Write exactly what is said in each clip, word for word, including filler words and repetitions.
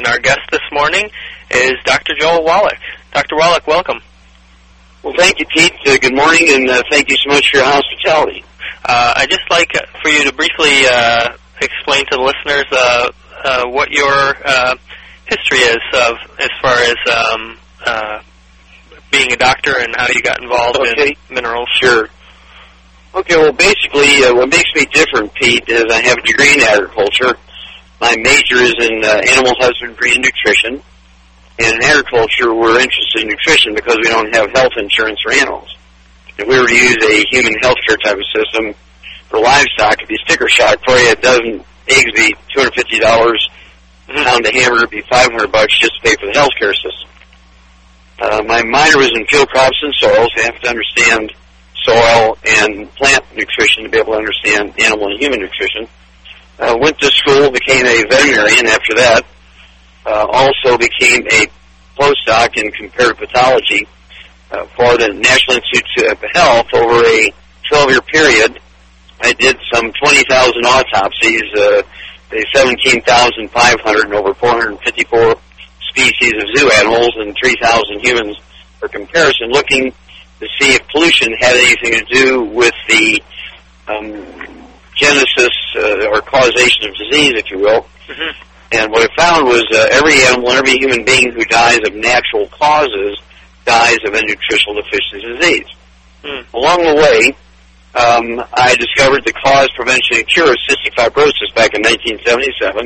and our guest this morning is Doctor Joel Wallach. Doctor Wallach, welcome. Well, thank you, Pete. Uh, good morning, and uh, thank you so much for your hospitality. Uh, I'd just like for you to briefly uh, explain to the listeners uh, uh, what your uh, history is of as far as um, uh, being a doctor and how you got involved okay. in minerals. Sure. Okay, well, basically, uh, what makes me different, Pete, is I have a degree in agriculture. My major is in uh, animal husbandry and nutrition. And in agriculture, we're interested in nutrition because we don't have health insurance for animals. If we were to use a human health care type of system for livestock, it'd be sticker shock. Probably a dozen eggs would be two hundred fifty dollars. A pound of hamburger would be five hundred bucks just to pay for the health care system. Uh, my minor was in field crops and soils. I have to understand soil and plant nutrition to be able to understand animal and human nutrition. Uh, went to school, became a veterinarian after that. Uh, also became a postdoc in comparative pathology uh, for the National Institute of Health over a twelve-year period. I did some twenty thousand autopsies, uh, seventeen thousand five hundred and over four hundred fifty-four species of zoo animals and three thousand humans for comparison, looking to see if pollution had anything to do with the um, genesis uh, or causation of disease, if you will. Mm-hmm. And what I found was uh, every animal, every human being who dies of natural causes dies of a nutritional deficiency disease. Mm. Along the way, um, I discovered the cause, prevention, and cure of cystic fibrosis back in nineteen seventy-seven,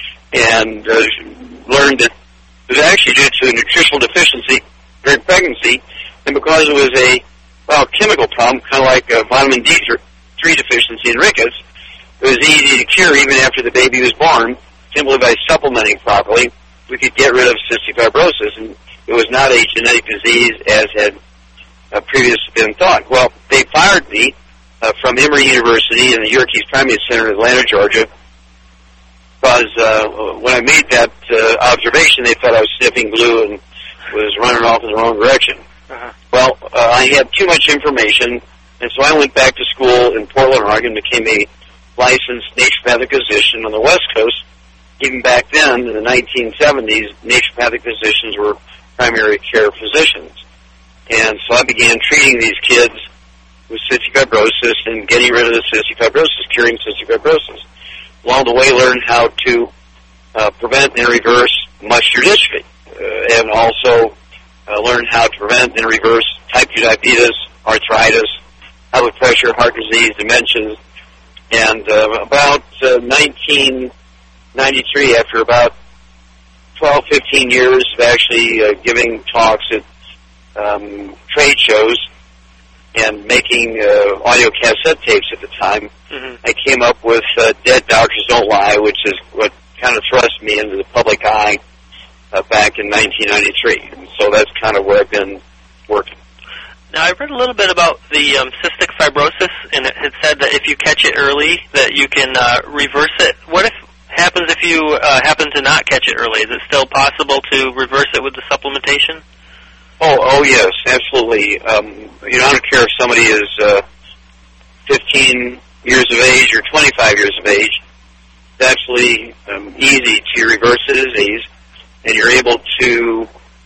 and uh, learned that it was actually due to a nutritional deficiency during pregnancy, and because it was a well chemical problem, kind of like a vitamin D three deficiency in rickets, it was easy to cure even after the baby was born. Simply by supplementing properly, we could get rid of cystic fibrosis, and it was not a genetic disease as had uh, previously been thought. Well, they fired me uh, from Emory University in the Yerkes Primate Center in Atlanta, Georgia, because uh, when I made that uh, observation, they thought I was sniffing glue and was running off in the wrong direction. Uh-huh. Well, uh, I had too much information, and so I went back to school in Portland, Oregon, became a licensed naturopathic physician on the West Coast. Even back then, in the nineteen seventies, naturopathic physicians were primary care physicians. And so I began treating these kids with cystic fibrosis and getting rid of the cystic fibrosis, curing cystic fibrosis. Along the way, learned how to uh, prevent and reverse muscular dystrophy, uh, and also uh, learned how to prevent and reverse type two diabetes, arthritis, high blood pressure, heart disease, dementia. And uh, about uh, nineteen ninety-three, after about twelve, fifteen years of actually uh, giving talks at um, trade shows and making uh, audio cassette tapes at the time, mm-hmm. I came up with uh, Dead Doctors Don't Lie, which is what kind of thrust me into the public eye uh, back in nineteen ninety-three. And so that's kind of where I've been working. Now, I read a little bit about the um, cystic fibrosis, and it had said that if you catch it early, that you can uh, reverse it. What if happens if you uh, happen to not catch it early? Is it still possible to reverse it with the supplementation? Oh, oh yes, absolutely. Um, you know, I don't care if somebody is uh, fifteen years of age or twenty-five years of age. It's absolutely um, easy to reverse the disease, and you're able to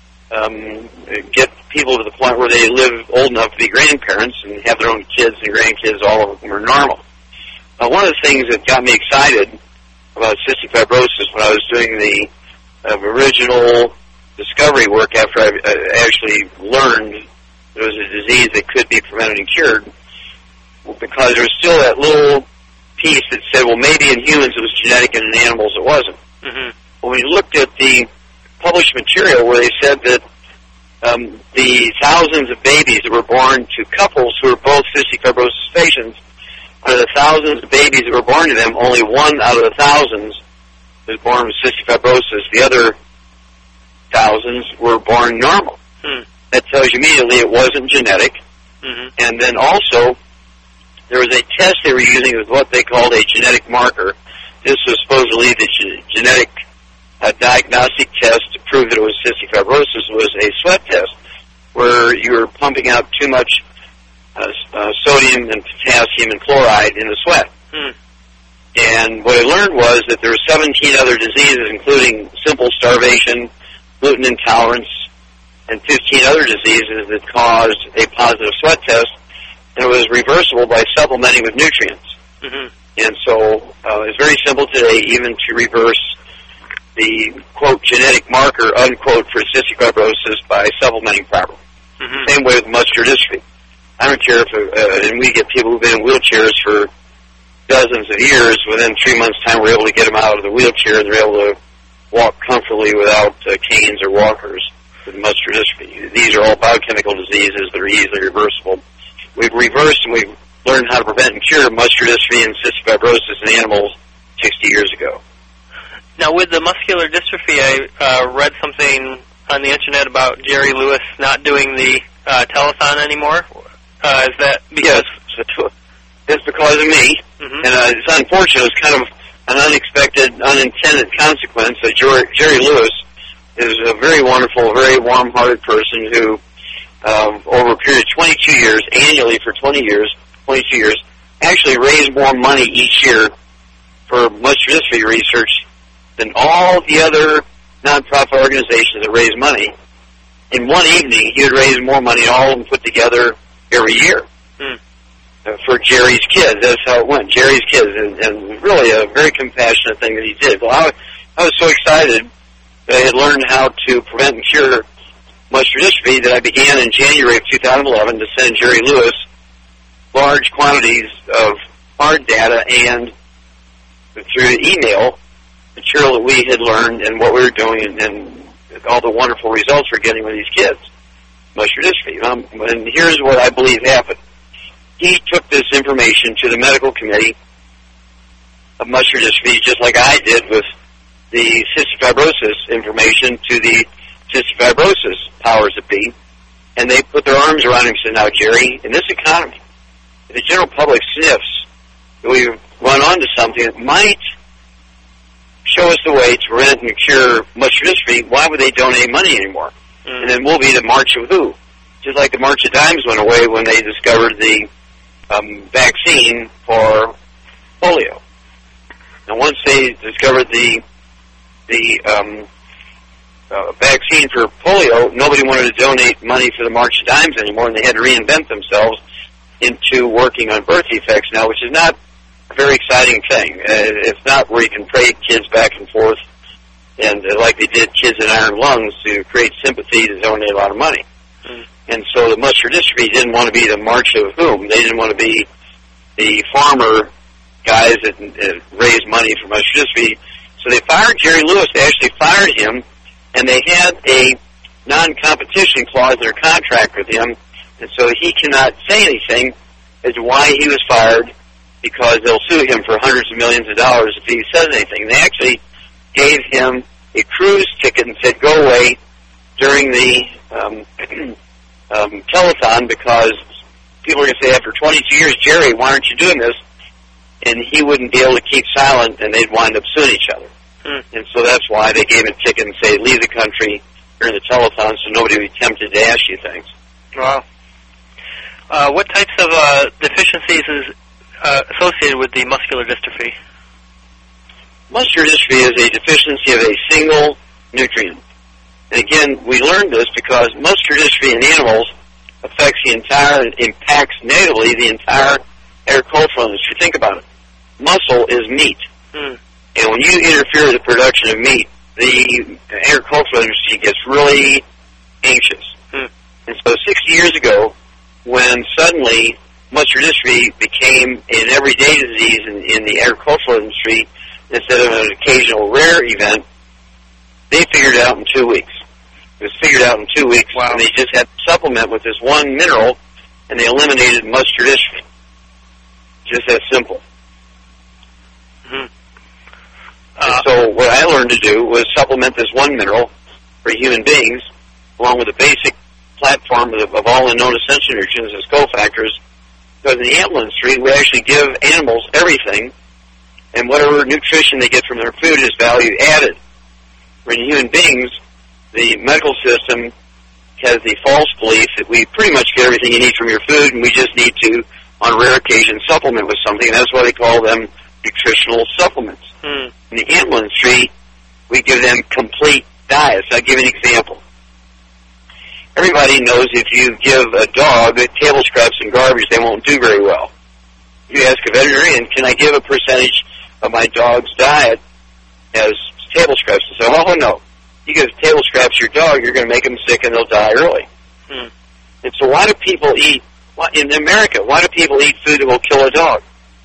um, get people to the point where they live old enough to be grandparents and have their own kids and grandkids. All of them are normal. Uh, one of the things that got me excited about cystic fibrosis when I was doing the uh, original discovery work after I uh, actually learned it was a disease that could be prevented and cured, well, because there was still that little piece that said, well, maybe in humans it was genetic and in animals it wasn't. Mm-hmm. Well, when you looked at the published material where they said that um, the thousands of babies that were born to couples who were both cystic fibrosis patients, out of the thousands of babies that were born to them, only one out of the thousands was born with cystic fibrosis. The other thousands were born normal. Hmm. That tells you immediately it wasn't genetic. Mm-hmm. And then also, there was a test they were using with what they called a genetic marker. This was supposedly the ge- genetic uh, diagnostic test to prove that it was cystic fibrosis. Was a sweat test where you were pumping out too much Uh, uh, sodium and potassium and chloride in the sweat. Hmm. And what I learned was that there were seventeen other diseases, including simple starvation, gluten intolerance, and fifteen other diseases that caused a positive sweat test, and it was reversible by supplementing with nutrients. Mm-hmm. And so uh, it's very simple today even to reverse the, quote, genetic marker, unquote, for cystic fibrosis by supplementing properly. Mm-hmm. Same way with muscular dystrophy. I don't care if, uh, and we get people who've been in wheelchairs for dozens of years, within three months' time we're able to get them out of the wheelchair and they're able to walk comfortably without uh, canes or walkers with muscular dystrophy. These are all biochemical diseases that are easily reversible. We've reversed and we've learned how to prevent and cure muscular dystrophy and cystic fibrosis in animals sixty years ago. Now, with the muscular dystrophy, I uh, read something on the internet about Jerry Lewis not doing the uh, telethon anymore. Uh, is that because... Yes, it's because of me, mm-hmm. and uh, it's unfortunate. It's kind of an unexpected, unintended consequence. Uh, Jerry Lewis is a very wonderful, very warm-hearted person who, um, over a period of twenty-two years, annually for twenty years, twenty-two years, actually raised more money each year for muscular dystrophy research than all the other nonprofit organizations that raise money. In one evening, he would raise more money than all of them put together every year mm. uh, for Jerry's kids. That's how it went, Jerry's kids, and, and really a very compassionate thing that he did. Well, I, I was so excited that I had learned how to prevent and cure muscular dystrophy that I began in January of two thousand eleven to send Jerry Lewis large quantities of hard data and through email material that we had learned and what we were doing and, and all the wonderful results we're getting with these kids, muscular dystrophy. Um, and here's what I believe happened. He took this information to the medical committee of muscular dystrophy, just like I did with the cystic fibrosis information to the cystic fibrosis powers that be, and they put their arms around him and said, now, Jerry, in this economy, if the general public sniffs that we've run onto something that might show us the way to prevent and cure muscular dystrophy, why would they donate money anymore? Mm. And then we'll be the March of Who. Just like the March of Dimes went away when they discovered the um, vaccine for polio. And once they discovered the the um, uh, vaccine for polio, nobody wanted to donate money for the March of Dimes anymore, and they had to reinvent themselves into working on birth defects now, which is not a very exciting thing. Uh, it's not where you can trade kids back and forth, and uh, like they did kids in iron lungs to create sympathy to donate a lot of money. Mm. And so the muscular dystrophy didn't want to be the March of Whom. They didn't want to be the farmer guys that uh, raised money for muscular dystrophy. So they fired Jerry Lewis. They actually fired him, and they had a non-competition clause in their contract with him, and so he cannot say anything as to why he was fired, because they'll sue him for hundreds of millions of dollars if he says anything. They actually gave him a cruise ticket and said, go away during the um, um, telethon, because people are going to say, after twenty-two years, Jerry, why aren't you doing this? And he wouldn't be able to keep silent, and they'd wind up suing each other. Mm. And so that's why they gave him a ticket and say, leave the country during the telethon so nobody would be tempted to ask you things. Wow. Uh, what types of uh, deficiencies is uh, associated with the muscular dystrophy? Muscular dystrophy is a deficiency of a single nutrient. And again, we learned this because muscular dystrophy in animals affects the entire, impacts negatively the entire agricultural industry. Think about it. Muscle is meat. Mm. And when you interfere with the production of meat, the agricultural industry gets really anxious. Mm. And so sixty years ago, when suddenly muscular dystrophy became an everyday disease in, in the agricultural industry instead of an occasional rare event, they figured it out in two weeks. It was figured out in two weeks, wow. And they just had to supplement with this one mineral, and they eliminated muscular dystrophy. Just that simple. Mm-hmm. Uh, and so what I learned to do was supplement this one mineral for human beings, along with the basic platform of, of all the known essential nutrients as cofactors, because in the animal industry, we actually give animals everything, and whatever nutrition they get from their food is value added. For in human beings, the medical system has the false belief that we pretty much get everything you need from your food, and we just need to, on rare occasions, supplement with something. And that's why they call them nutritional supplements. Mm. In the animal industry, we give them complete diets. I'll give you an example. Everybody knows if you give a dog table scraps and garbage, they won't do very well. You ask a veterinarian, can I give a percentage of my dog's diet as table scraps? They say, oh, no. You give table scraps to your dog, you're going to make them sick and they'll die early. Hmm. And so why do people eat, in America, why do people eat food that will kill a dog?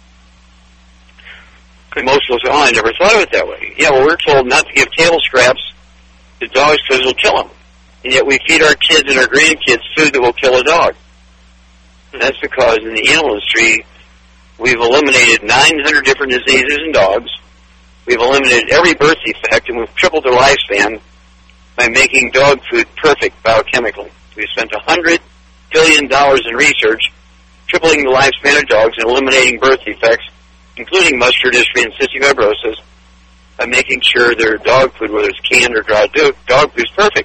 Most of us say, oh, I never thought of it that way. Yeah, well, we're told not to give table scraps to dogs because it'll kill them. And yet we feed our kids and our grandkids food that will kill a dog. And that's because in the animal industry, we've eliminated nine hundred different diseases in dogs. We've eliminated every birth defect, and we've tripled their lifespan by making dog food perfect biochemically. We've spent one hundred billion dollars in research, tripling the lifespan of dogs and eliminating birth defects, including muscular dystrophy and cystic fibrosis, by making sure their dog food, whether it's canned or dry dog food, is perfect.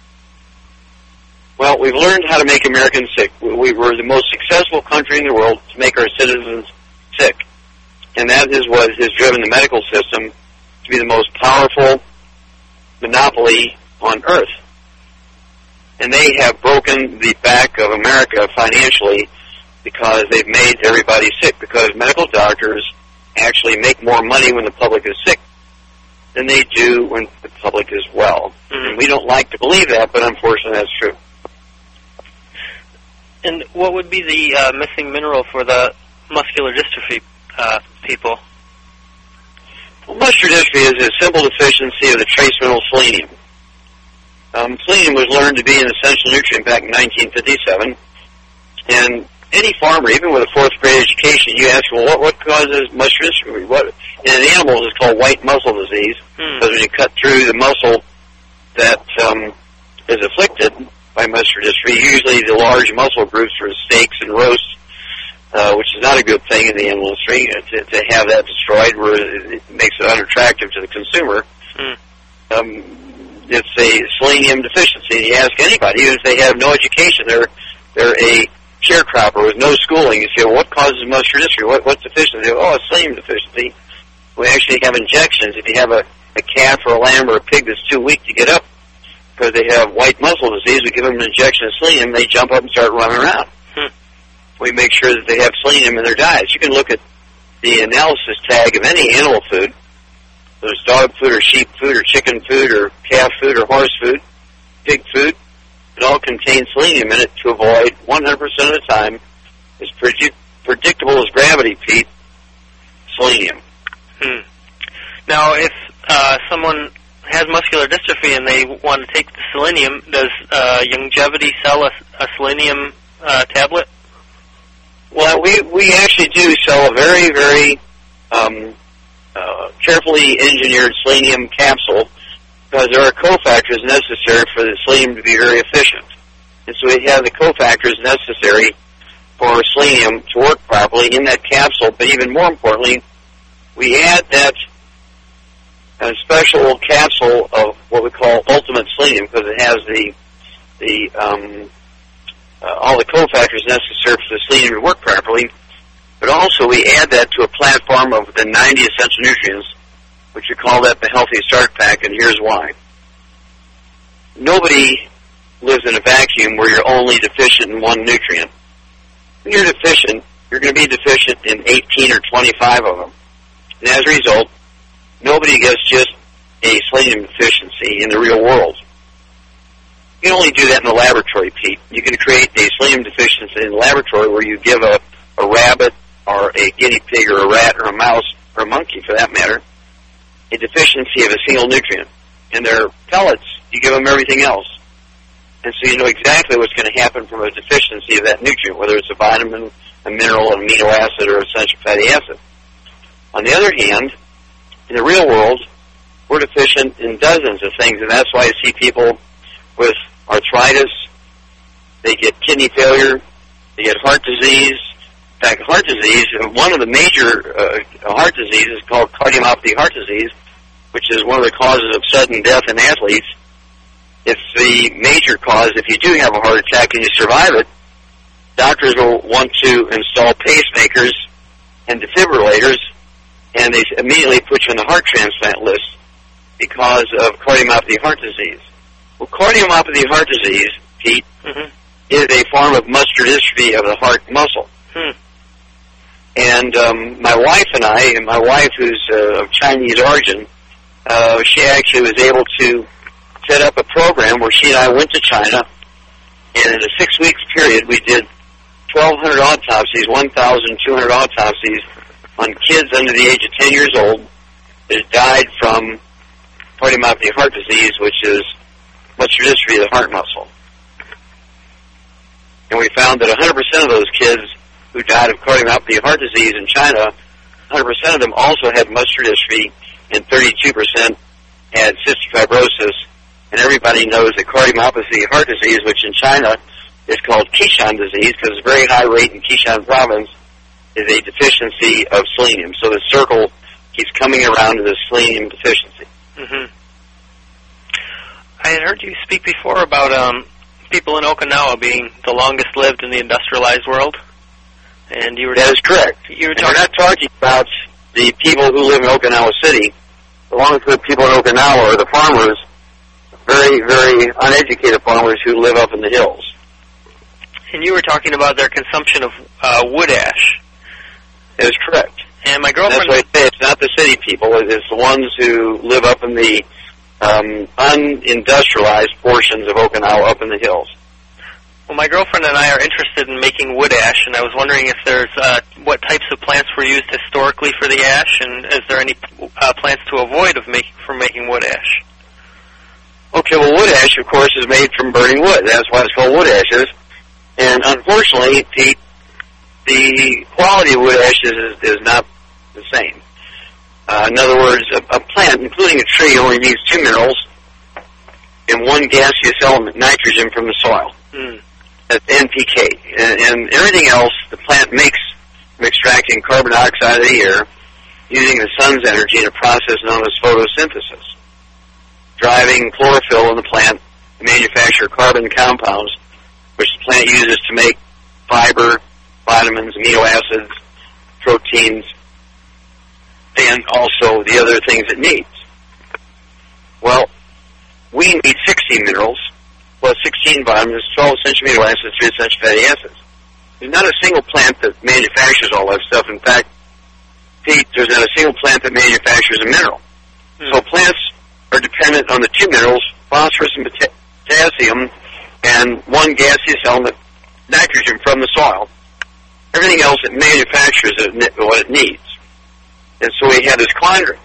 Well, we've learned how to make Americans sick. We were the most successful country in the world to make our citizens sick. And that is what has driven the medical system to be the most powerful monopoly on earth. And they have broken the back of America financially because they've made everybody sick, because medical doctors actually make more money when the public is sick than they do when the public is well. Mm-hmm. And we don't like to believe that, but unfortunately that's true. And what would be the uh, missing mineral for the muscular dystrophy uh, people? Well, muscular dystrophy is a simple deficiency of the trace mineral selenium. Um, selenium was learned to be an essential nutrient back in nineteen fifty-seven, and any farmer, even with a fourth grade education, you ask, well, what, what causes muscular dystrophy? What, in animals, it's called white muscle disease, hmm. because when you cut through the muscle that um, is afflicted by muscular dystrophy, usually the large muscle groups for steaks and roasts, uh, which is not a good thing in the animal industry, uh, to, to have that destroyed, where it makes it unattractive to the consumer. Mm. Um, it's a selenium deficiency. You ask anybody, even if they have no education, they're they're a sharecropper with no schooling. You say, well, what causes muscular dystrophy? What, what's deficiency? They go, oh, a selenium deficiency. We actually have injections. If you have a, a calf or a lamb or a pig that's too weak to get up, because they have white muscle disease, we give them an injection of selenium, they jump up and start running around. Hmm. We make sure that they have selenium in their diets. You can look at the analysis tag of any animal food, whether it's dog food or sheep food or chicken food or calf food or horse food, pig food. It all contains selenium in it to avoid one hundred percent of the time, as predict- predictable as gravity, Pete, selenium. Hmm. Now, if uh, someone has muscular dystrophy and they want to take the selenium, does uh, Youngevity sell a, a selenium uh, tablet? Well, we we actually do sell a very, very um, uh, carefully engineered selenium capsule, because there are cofactors necessary for the selenium to be very efficient. And so we have the cofactors necessary for selenium to work properly in that capsule, but even more importantly, we add that a special capsule of what we call ultimate selenium, because it has the the um, uh, all the cofactors necessary for the selenium to work properly. But also we add that to a platform of the ninety essential nutrients, which we call that the Healthy Start Pack, and here's why. Nobody lives in a vacuum where you're only deficient in one nutrient. When you're deficient, you're going to be deficient in eighteen or twenty-five of them. And as a result, nobody gets just a selenium deficiency in the real world. You can only do that in the laboratory, Pete. You can create a selenium deficiency in the laboratory where you give a, a rabbit or a guinea pig or a rat or a mouse or a monkey, for that matter, a deficiency of a single nutrient. And their pellets, you give them everything else. And so you know exactly what's going to happen from a deficiency of that nutrient, whether it's a vitamin, a mineral, an amino acid, or essential fatty acid. On the other hand, in the real world, we're deficient in dozens of things, and that's why you see people with arthritis, they get kidney failure, they get heart disease. In fact, heart disease, one of the major uh, heart diseases is called cardiomyopathy heart disease, which is one of the causes of sudden death in athletes. It's the major cause. If you do have a heart attack and you survive it, doctors will want to install pacemakers and defibrillators and they immediately put you on the heart transplant list because of cardiomyopathy heart disease. Well, cardiomyopathy heart disease, Pete, mm-hmm. is a form of muscular dystrophy of the heart muscle. Hmm. And um, my wife and I, and my wife who's uh, of Chinese origin, uh, she actually was able to set up a program where she and I went to China, and in a six-week period we did twelve hundred autopsies, one thousand two hundred autopsies on kids under the age of ten years old that died from cardiomyopathy heart disease, which is muscular dystrophy of the heart muscle. And we found that one hundred percent of those kids who died of cardiomyopathy heart disease in China, one hundred percent of them also had muscular dystrophy, and thirty-two percent had cystic fibrosis. And everybody knows that cardiomyopathy heart disease, which in China is called Qishan disease, because it's a very high rate in Qishan province, is a deficiency of selenium. So the circle keeps coming around to the selenium deficiency. Mm-hmm. I had heard you speak before about um, people in Okinawa being the longest lived in the industrialized world. And you were that is correct. You were talking, we're not talking about the people who live in Okinawa City. The longest lived people in Okinawa are the farmers, very, very uneducated farmers who live up in the hills. And you were talking about their consumption of uh, wood ash. That is correct. And my girlfriend... That's why I say it's not the city people. It's the ones who live up in the um, unindustrialized portions of Okinawa up in the hills. Well, my girlfriend and I are interested in making wood ash, and I was wondering if there's uh, what types of plants were used historically for the ash, and is there any uh, plants to avoid of make, from making wood ash? Okay, well, wood ash, of course, is made from burning wood. That's why it's called wood ashes. And unfortunately, Pete, the quality of wood ashes is, is not the same. Uh, in other words, a, a plant, including a tree, only needs two minerals and one gaseous element, nitrogen, from the soil. Mm. That's N P K. And, and everything else the plant makes from extracting carbon dioxide of the air using the sun's energy in a process known as photosynthesis, driving chlorophyll in the plant to manufacture carbon compounds, which the plant uses to make fiber, vitamins, amino acids, proteins, and also the other things it needs. Well, we need sixteen minerals, plus sixteen vitamins, twelve essential amino acids, three essential fatty acids. There's not a single plant that manufactures all that stuff. In fact, Pete, there's not a single plant that manufactures a mineral. Mm. So plants are dependent on the two minerals, phosphorus and potassium, and one gaseous element, nitrogen, from the soil. Everything else it manufactures what it needs. And so we have this quandary.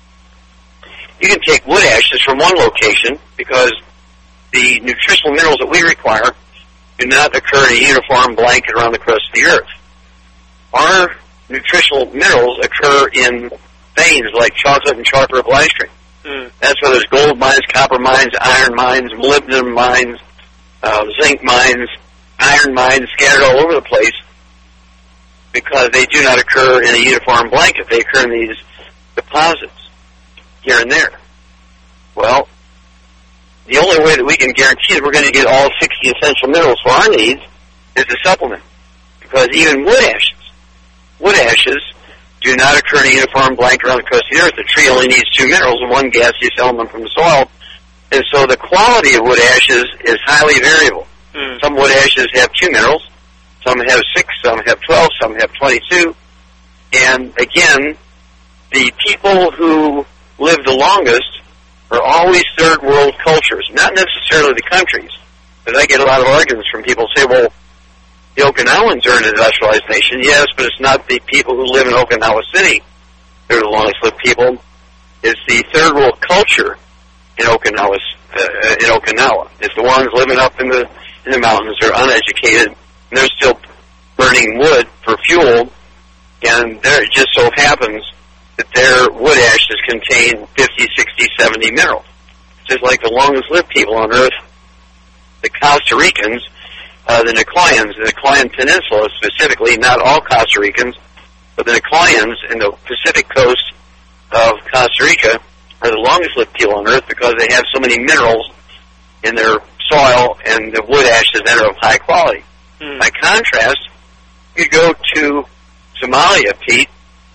You can take wood ashes from one location because the nutritional minerals that we require do not occur in a uniform blanket around the crust of the earth. Our nutritional minerals occur in veins like chocolate and chocolate ripple ice cream. Mm. That's where there's gold mines, copper mines, iron mines, molybdenum mines, uh, zinc mines, iron mines scattered all over the place because they do not occur in a uniform blanket. They occur in these deposits here and there. Well, the only way that we can guarantee that we're going to get all sixty essential minerals for our needs is to supplement. Because even wood ashes, wood ashes do not occur in a uniform blanket around the crust of the earth. The tree only needs two minerals and one gaseous element from the soil. And so the quality of wood ashes is highly variable. Mm. Some wood ashes have two minerals, some have six, some have twelve, some have twenty-two. And again, the people who live the longest are always third world cultures, not necessarily the countries. Because I get a lot of arguments from people who say, well, the Okinawans are an industrialized nation. Yes, but it's not the people who live in Okinawa City. They're the longest lived people. It's the third world culture in Okinawa. Uh, in Okinawa, it's the ones living up in the in the mountains. They're uneducated, and they're still burning wood for fuel. And there, it just so happens that their wood ashes contain fifty, sixty, seventy minerals. Just like the longest lived people on Earth, the Costa Ricans. Uh, the Nicoyans, the Nicoyan Peninsula specifically, not all Costa Ricans, but the Nicoyans in the Pacific coast of Costa Rica are the longest-lived people on Earth because they have so many minerals in their soil and the wood ashes that are of high quality. Mm. By contrast, you go to Somalia, Pete,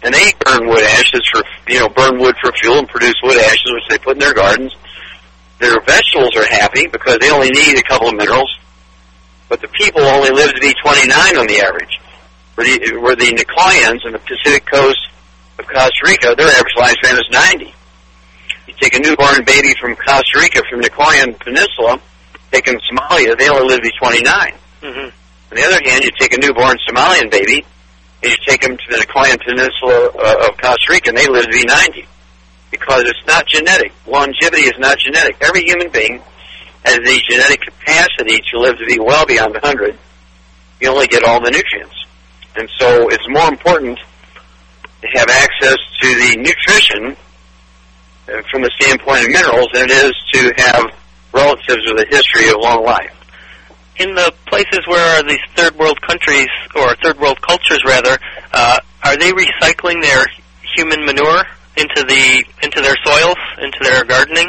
and they burn wood ashes for, you know, burn wood for fuel and produce wood ashes, which they put in their gardens. Their vegetables are happy because they only need a couple of minerals, but the people only live to be twenty-nine on the average. Where the, where the Nicoyans on the Pacific coast of Costa Rica, their average lifespan is ninety. You take a newborn baby from Costa Rica, from the Nicoyan Peninsula, take them to Somalia, they only live to be twenty-nine. Mm-hmm. On the other hand, you take a newborn Somalian baby, and you take them to the Nicoyan Peninsula uh, of Costa Rica, and they live to be ninety. Because it's not genetic. Longevity is not genetic. Every human being has the genetic capacity to live to be well beyond one hundred. You only get all the nutrients. And so it's more important to have access to the nutrition uh, from the standpoint of minerals than it is to have relatives with a history of long life. In the places where these third world countries, or third world cultures rather, uh, are they recycling their human manure into the into their soils, into their gardening?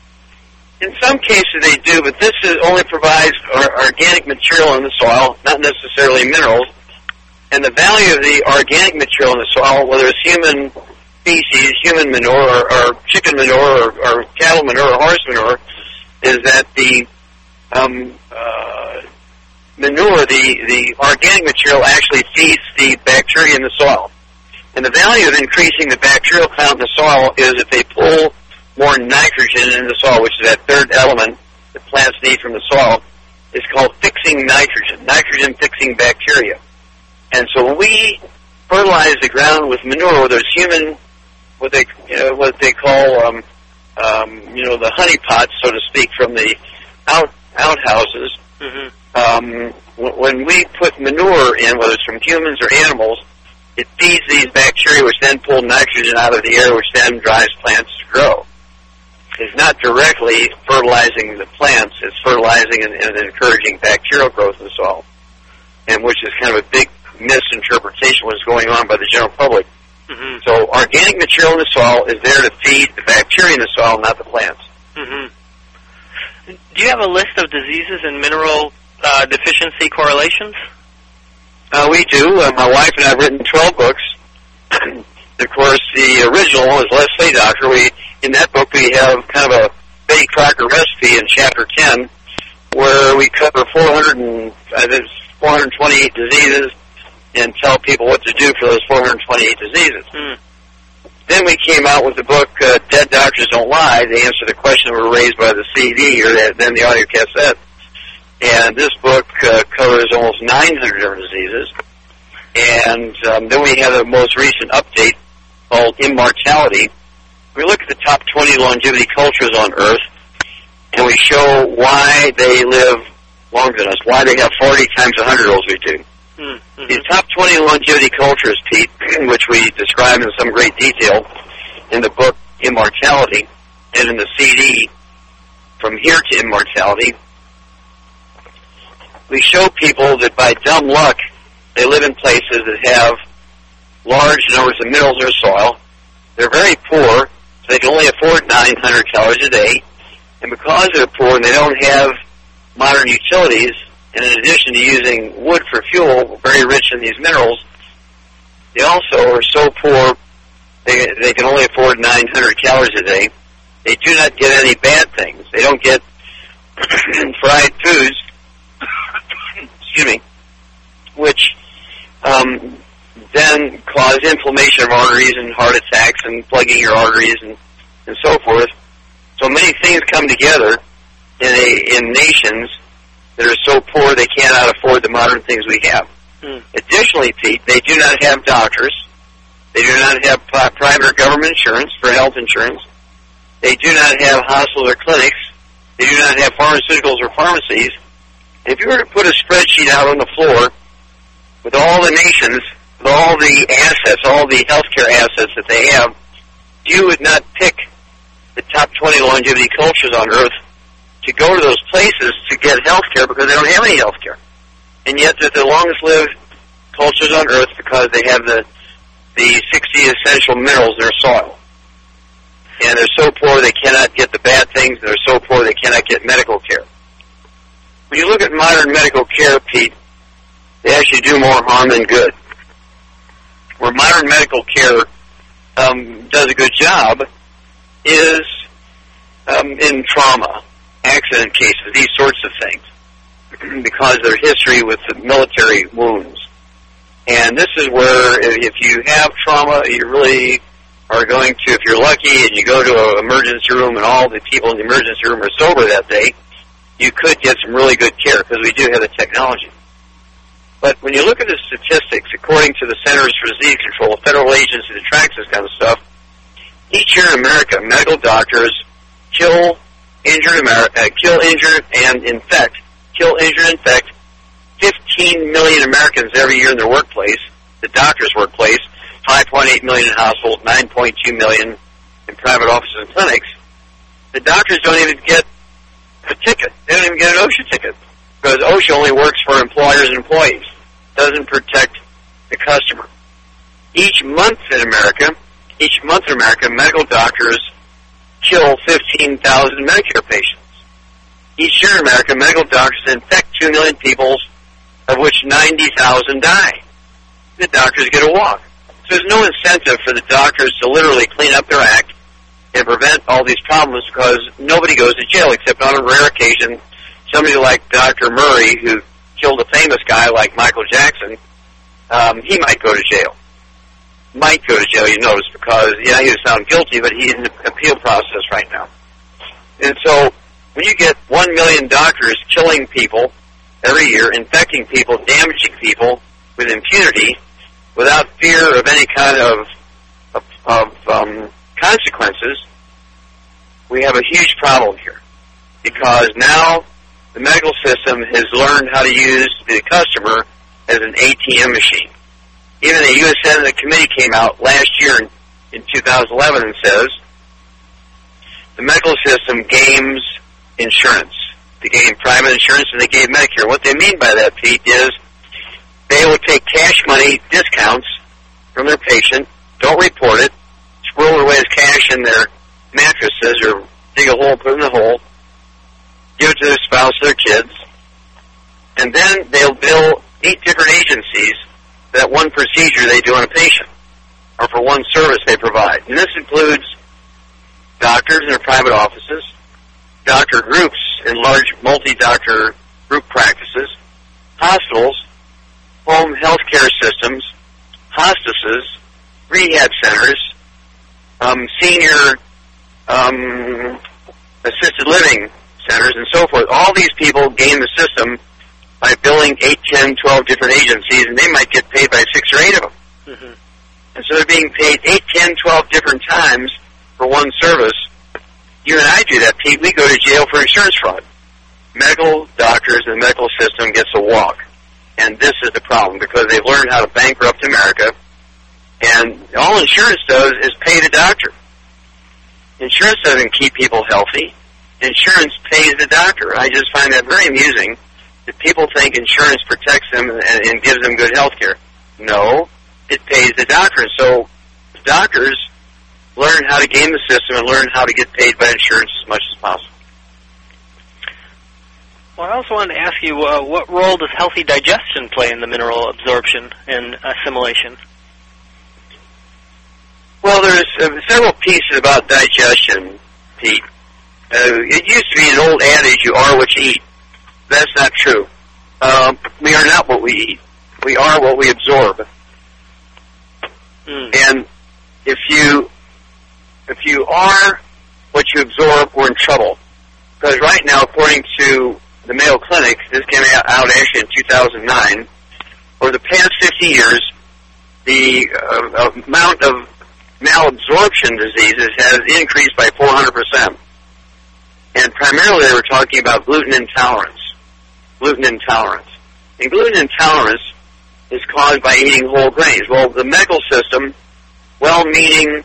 In some cases they do, but this is only provides organic material in the soil, not necessarily minerals. And the value of the organic material in the soil, whether it's human feces, human manure, or, or chicken manure, or, or cattle manure, or horse manure, is that the um, uh, manure, the, the organic material, actually feeds the bacteria in the soil. And the value of increasing the bacterial count in the soil is if they pull more nitrogen in the soil, which is that third element that plants need from the soil, is called fixing nitrogen, nitrogen-fixing bacteria. And so when we fertilize the ground with manure, whether it's human, what they you know, what they call um, um, you know the honey pots, so to speak, from the out outhouses. Mm-hmm. Um, when we put manure in, whether it's from humans or animals, it feeds these bacteria, which then pull nitrogen out of the air, which then drives plants to grow. It's not directly fertilizing the plants; it's fertilizing and, and encouraging bacterial growth in the soil, and which is kind of a big misinterpretation of what's going on by the general public. Mm-hmm. So organic material in the soil is there to feed the bacteria in the soil, not the plants. Mm-hmm. Do you have a list of diseases and mineral uh, deficiency correlations? Uh, we do. Uh, my wife and I have written twelve books. Of course, the original is Leslie Doctor. We in that book we have kind of a Betty Crocker recipe in chapter ten, where we cover four hundred and uh, there's four hundred twenty-eight diseases, and tell people what to do for those four hundred twenty-eight diseases. Mm. Then we came out with the book, uh, Dead Doctors Don't Lie, to answer the question that were raised by the C D, or then the audio cassette. And this book uh, covers almost nine hundred different diseases. And um, then we have the most recent update called Immortality. We look at the top twenty longevity cultures on Earth, and we show why they live longer than us, why they have forty times one hundred olds we do. Mm-hmm. The top twenty longevity cultures, Pete, which we describe in some great detail in the book Immortality and in the C D From Here to Immortality, we show people that by dumb luck they live in places that have large numbers of minerals in their soil. They're very poor, so they can only afford nine hundred calories a day. And because they're poor and they don't have modern utilities, and in addition to using wood for fuel, very rich in these minerals, they also are so poor they, they can only afford nine hundred calories a day. They do not get any bad things. They don't get fried foods, excuse me, which um, then cause inflammation of arteries and heart attacks and plugging your arteries and, and so forth. So many things come together in, a, in nations that are so poor they cannot afford the modern things we have. Mm. Additionally, Pete, they do not have doctors. They do not have pri- private or government insurance for health insurance. They do not have hospitals or clinics. They do not have pharmaceuticals or pharmacies. If you were to put a spreadsheet out on the floor with all the nations, with all the assets, all the healthcare assets that they have, you would not pick the top twenty longevity cultures on Earth to go to those places to get health care because they don't have any health care. And yet they're the longest lived cultures on Earth because they have the the sixty essential minerals in their soil. And they're so poor they cannot get the bad things, and they're so poor they cannot get medical care. When you look at modern medical care, Pete, they actually do more harm than good. where modern medical care um, does a good job is um, in trauma, accident cases, these sorts of things, because of their history with the military wounds. And this is where if you have trauma, you really are going to, if you're lucky and you go to an emergency room and all the people in the emergency room are sober that day, you could get some really good care because we do have the technology. But when you look at the statistics, according to the Centers for Disease Control, a federal agency that tracks this kind of stuff, each year in America, medical doctors kill, injured, Ameri- uh, kill, injured, and infect, kill, injured, and infect fifteen million Americans every year in their workplace, the doctor's workplace, five point eight million in households, nine point two million in private offices and clinics. The doctors don't even get a ticket. They don't even get an OSHA ticket because OSHA only works for employers and employees. Doesn't protect the customer. Each month in America, each month in America, medical doctors kill fifteen thousand Medicare patients. Each year in America, medical doctors infect two million people, of which ninety thousand die. The doctors get a walk. So there's no incentive for the doctors to literally clean up their act and prevent all these problems because nobody goes to jail except on a rare occasion. Somebody like Doctor Murray, who killed a famous guy like Michael Jackson, um, he might go to jail. Might go to jail, you notice, because, yeah, he was found guilty, but he's in the appeal process right now. And so when you get one million doctors killing people every year, infecting people, damaging people with impunity, without fear of any kind of, of, of um, consequences, we have a huge problem here. Because now the medical system has learned how to use the customer as an A T M machine. Even the U S Senate committee came out last year in, in two thousand eleven and says the medical system games insurance. They gave private insurance and they gave Medicare. What they mean by that, Pete, is they will take cash money discounts from their patient, don't report it, squirrel it away as cash in their mattresses or dig a hole, put it in a hole, give it to their spouse or their kids, and then they'll bill eight different agencies for that one procedure they do on a patient or for one service they provide. And this includes doctors in their private offices, doctor groups in large multi-doctor group practices, hospitals, home health care systems, hospices, rehab centers, um, senior um, assisted living centers, and so forth. All these people game the system by billing eight, ten, twelve different agencies, and they might get paid by six or eight of them. Mm-hmm. And so they're being paid eight, ten, twelve different times for one service. You and I do that, Pete. We go to jail for insurance fraud. Medical doctors and the medical system gets a walk. And this is the problem, because they've learned how to bankrupt America. And all insurance does is pay the doctor. Insurance doesn't keep people healthy. Insurance pays the doctor. I just find that very amusing that people think insurance protects them and, and gives them good health care. No, it pays the doctor. So doctors learn how to game the system and learn how to get paid by insurance as much as possible. Well, I also wanted to ask you, uh, what role does healthy digestion play in the mineral absorption and assimilation? Well, there's uh, several pieces about digestion, Pete. Uh, it used to be an old adage, you are what you eat. That's not true. Um, we are not what we eat. We are what we absorb. Mm. And if you if you are what you absorb, we're in trouble. Because right now, according to the Mayo Clinic, this came out actually in two thousand nine, over the past fifty years, the uh, amount of malabsorption diseases has increased by four hundred percent. And primarily they were talking about gluten intolerance. Gluten intolerance. And gluten intolerance is caused by eating whole grains. Well, the medical system, well-meaning,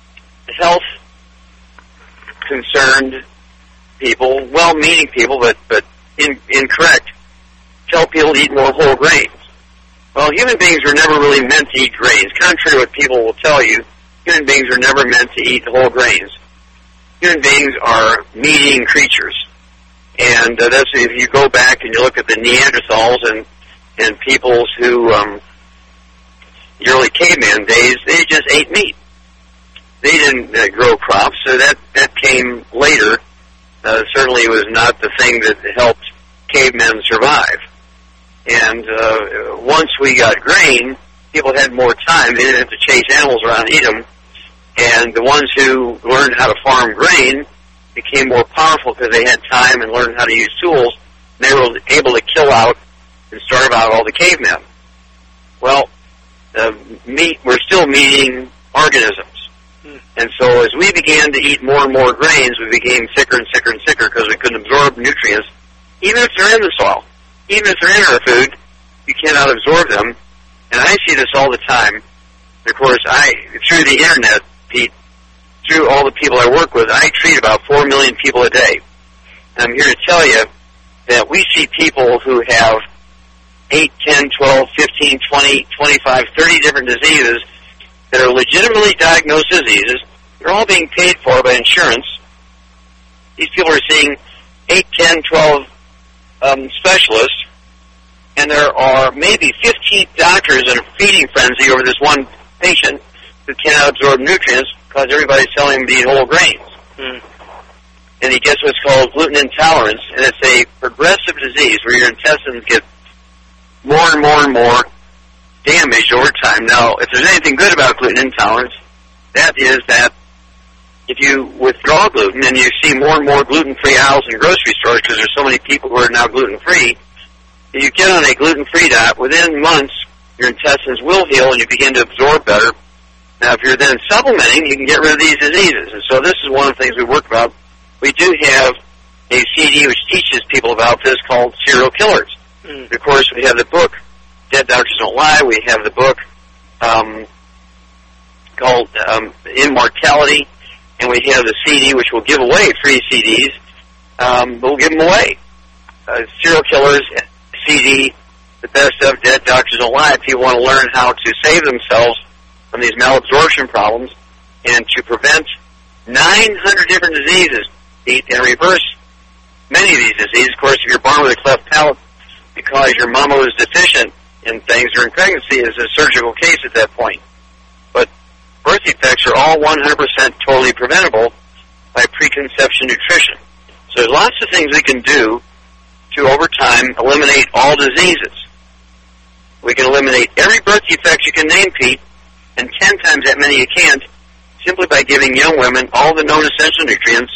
health-concerned people, well-meaning people, but, but in, incorrect, tell people to eat more whole grains. Well, human beings were never really meant to eat grains. Contrary to what people will tell you, human beings are never meant to eat whole grains. Human beings are meat-eating creatures. And uh, that's if you go back and you look at the Neanderthals and, and peoples who um, the early caveman days, they just ate meat. They didn't uh, grow crops, so that, that came later. Uh, certainly it was not the thing that helped cavemen survive. And uh, once we got grain, people had more time. They didn't have to chase animals around and eat them. And the ones who learned how to farm grain became more powerful because they had time and learned how to use tools. And they were able to kill out and starve out all the cavemen. Well, uh, meat, we're still meating organisms. And so as we began to eat more and more grains, we became sicker and sicker and sicker because we couldn't absorb nutrients, even if they're in the soil. Even if they're in our food, you cannot absorb them. And I see this all the time. Of course, I through the Internet, Pete, through all the people I work with, I treat about four million people a day. And I'm here to tell you that we see people who have eight, ten, twelve, fifteen, twenty, twenty-five, thirty different diseases that are legitimately diagnosed diseases. They're all being paid for by insurance. These people are seeing eight, ten, twelve um, specialists, and there are maybe fifteen doctors in a feeding frenzy over this one patient who cannot absorb nutrients because everybody's telling him to eat whole grains. Mm. And he gets what's called gluten intolerance, and it's a progressive disease where your intestines get more and more and more damaged over time. Now, if there's anything good about gluten intolerance, that is that if you withdraw gluten and you see more and more gluten-free aisles in grocery stores because there's so many people who are now gluten-free, if you get on a gluten-free diet, within months your intestines will heal and you begin to absorb better. Now, if you're then supplementing, you can get rid of these diseases. And so this is one of the things we work about. We do have a C D which teaches people about this called Serial Killers. Mm. Of course, we have the book, Dead Doctors Don't Lie. We have the book um, called um, Immortality. And we have the C D, which will give away free C Ds, um, but we'll give them away. Uh, Serial Killers, C D, the best of Dead Doctors Don't Lie. If people want to learn how to save themselves from these malabsorption problems and to prevent nine hundred different diseases and reverse many of these diseases. Of course, if you're born with a cleft palate because your mama was deficient in things during pregnancy, is a surgical case at that point. But birth defects are all one hundred percent totally preventable by preconception nutrition. So there's lots of things we can do to, over time, eliminate all diseases. We can eliminate every birth defect you can name, Pete, and ten times that many you can't, simply by giving young women all the known essential nutrients,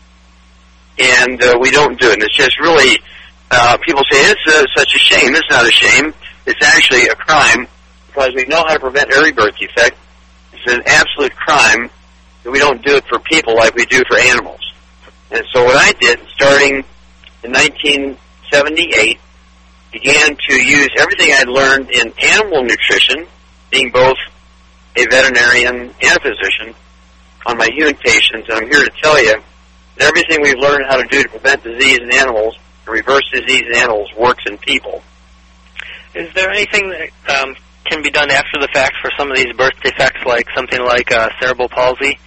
and uh, we don't do it. And it's just really, uh, people say, it's uh, such a shame. It's not a shame. It's actually a crime, because we know how to prevent every birth defect. It's an absolute crime that we don't do it for people like we do for animals. And so what I did, starting in nineteen seventy-eight, began to use everything I'd learned in animal nutrition, being both a veterinarian and a physician, on my human patients. And I'm here to tell you that everything we've learned how to do to prevent disease in animals, to reverse disease in animals, works in people. Is there anything that um, can be done after the fact for some of these birth defects, like something like uh, cerebral palsy?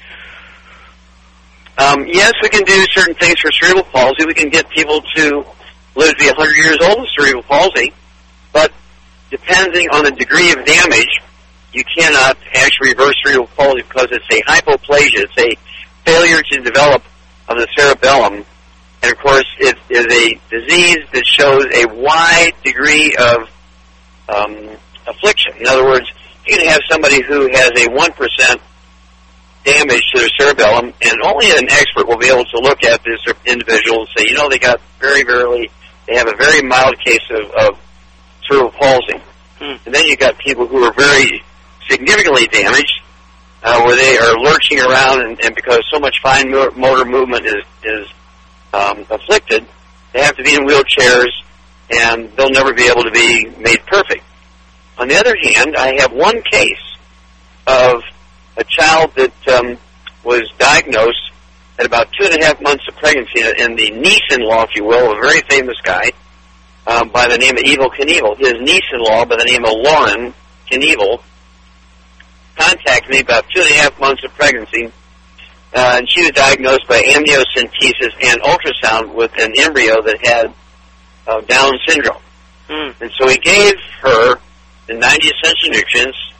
Um, yes, we can do certain things for cerebral palsy. We can get people to live to be one hundred years old with cerebral palsy, but depending on the degree of damage, you cannot actually reverse cerebral palsy because it's a hypoplasia. It's a failure to develop of the cerebellum. And, of course, it is a disease that shows a wide degree of um, affliction. In other words, you can have somebody who has a one percent damage to their cerebellum, and only an expert will be able to look at this individual and say, you know, they got very, very, they have a very mild case of, of cerebral palsy. Hmm. And then you've got people who are very significantly damaged, uh, where they are lurching around, and, and because so much fine motor movement is, is um, afflicted, they have to be in wheelchairs, and they'll never be able to be made perfect. On the other hand, I have one case of a child that um, was diagnosed at about two and a half months of pregnancy, in the niece-in-law, if you will, of a very famous guy um, by the name of Evel Knievel. His niece-in-law, by the name of Lauren Knievel, contacted me about two and a half months of pregnancy, uh, and she was diagnosed by amniocentesis and ultrasound with an embryo that had uh, Down syndrome. Mm. And so he gave her the ninety essential nutrients,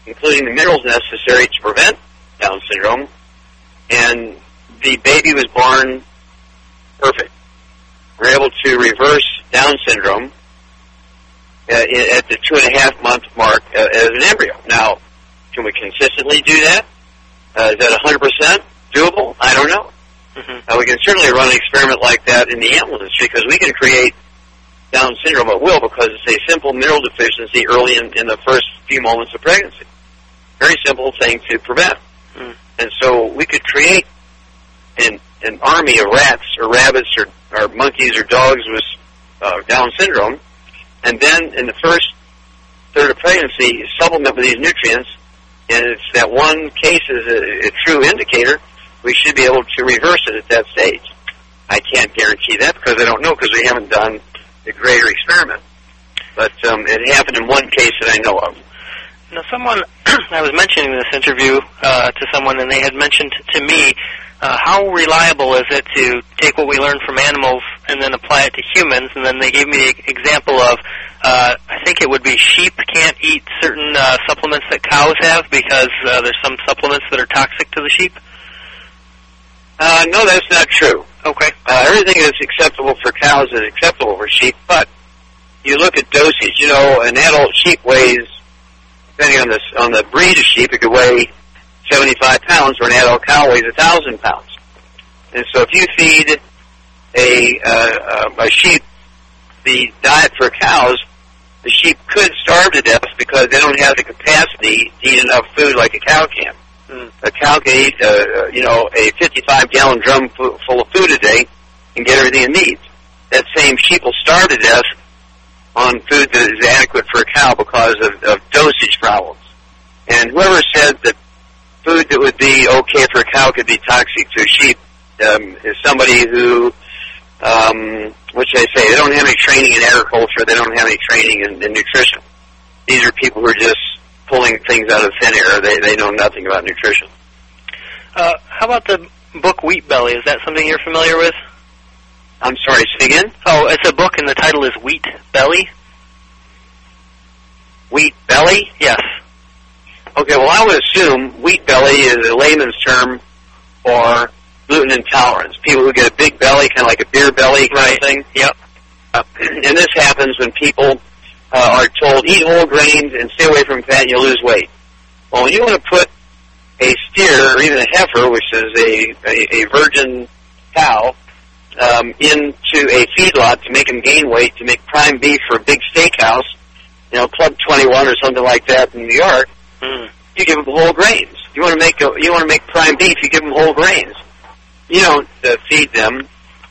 including the minerals necessary to prevent Down syndrome, and the baby was born perfect. We're able to reverse Down syndrome uh, at the two and a half month mark uh, as an embryo. Now, can we consistently do that? Uh, is that one hundred percent doable? I don't know. Mm-hmm. Uh, we can certainly run an experiment like that in the animal industry because we can create Down syndrome at will because it's a simple mineral deficiency early in, in the first few moments of pregnancy. Very simple thing to prevent. Mm. And so we could create an, an army of rats or rabbits or, or monkeys or dogs with uh, Down syndrome, and then in the first third of pregnancy, supplement with these nutrients, and if that one case is a, a true indicator, we should be able to reverse it at that stage. I can't guarantee that because I don't know because we haven't done the greater experiment. But um, it happened in one case that I know of. Now, someone, I was mentioning this interview uh, to someone, and they had mentioned to me, uh, how reliable is it to take what we learn from animals and then apply it to humans? And then they gave me the example of, uh, I think it would be sheep can't eat certain uh, supplements that cows have because uh, there's some supplements that are toxic to the sheep. Uh, no, that's not true. Okay. Uh, everything that's acceptable for cows is acceptable for sheep, but you look at dosage. You know, an adult sheep weighs, depending on the on the breed of sheep, it could weigh seventy-five pounds, where an adult cow weighs one thousand pounds. And so if you feed a, uh, a sheep the diet for cows, the sheep could starve to death because they don't have the capacity to eat enough food like a cow can. Mm. A cow can eat, uh, you know, a fifty-five gallon drum full of food a day and get everything it needs. That same sheep will starve to death on food that is adequate for a cow because of, of dosage problems. And whoever said that food that would be okay for a cow could be toxic to a sheep um, is somebody who, um, what should I say, they don't have any training in agriculture, they don't have any training in, in nutrition. These are people who are just pulling things out of thin air. They they know nothing about nutrition. Uh, how about the book Wheat Belly? Is that something you're familiar with? I'm sorry, say again? Oh, it's a book and the title is Wheat Belly. Wheat Belly? Yes. Okay, well, I would assume wheat belly is a layman's term for gluten intolerance. People who get a big belly, kind of like a beer belly kind right. of thing. Yep. Uh, and this happens when people uh, are told, eat whole grains and stay away from fat and you'll lose weight. Well, when you want to put a steer or even a heifer, which is a, a, a virgin cow, um, into a feedlot to make them gain weight, to make prime beef for a big steakhouse, you know, Club twenty-one or something like that in New York, mm. you give them whole grains. You want to make a, you want to make prime beef, you give them whole grains. You don't uh, feed them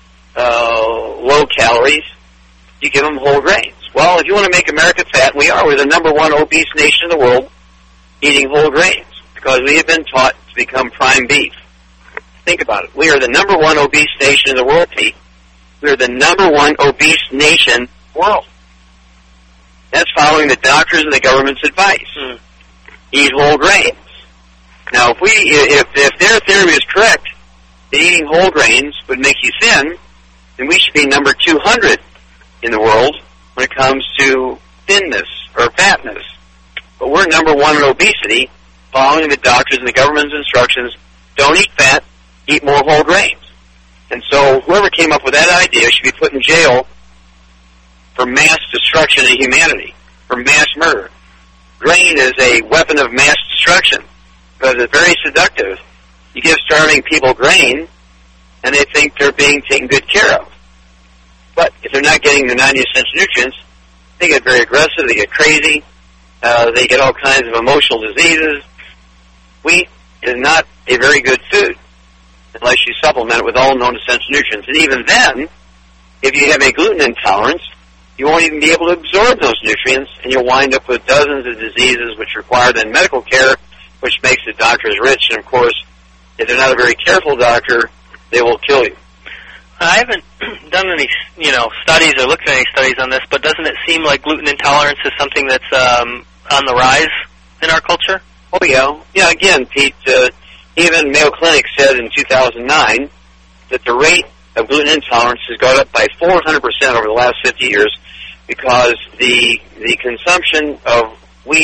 uh, low calories. You give them whole grains. Well, if you want to make America fat, we are. We're the number one obese nation in the world eating whole grains because we have been taught to become prime beef. Think about it. We are the number one obese nation in the world, Pete. We are the number one obese nation in the world. That's following the doctors and the government's advice. Mm. Eat whole grains. Now, if we, if, if their theory is correct, that eating whole grains would make you thin, then we should be number two hundred in the world when it comes to thinness or fatness. But we're number one in obesity, following the doctors and the government's instructions, don't eat fat, eat more whole grains. And so whoever came up with that idea should be put in jail for mass destruction of humanity, for mass murder. Grain is a weapon of mass destruction because it's very seductive. You give starving people grain, and they think they're being taken good care of. But if they're not getting the ninety essential nutrients, they get very aggressive, they get crazy, uh, they get all kinds of emotional diseases. Wheat is not a very good food unless you supplement it with all known essential nutrients. And even then, if you have a gluten intolerance, you won't even be able to absorb those nutrients, and you'll wind up with dozens of diseases which require then medical care, which makes the doctors rich. And, of course, if they're not a very careful doctor, they will kill you. I haven't done any, you know, studies or looked at any studies on this, but doesn't it seem like gluten intolerance is something that's um, on the rise in our culture? Oh, yeah. Yeah, again, Pete, uh, even Mayo Clinic said in two thousand nine that the rate of gluten intolerance has gone up by four hundred percent over the last fifty years because the the consumption of wheat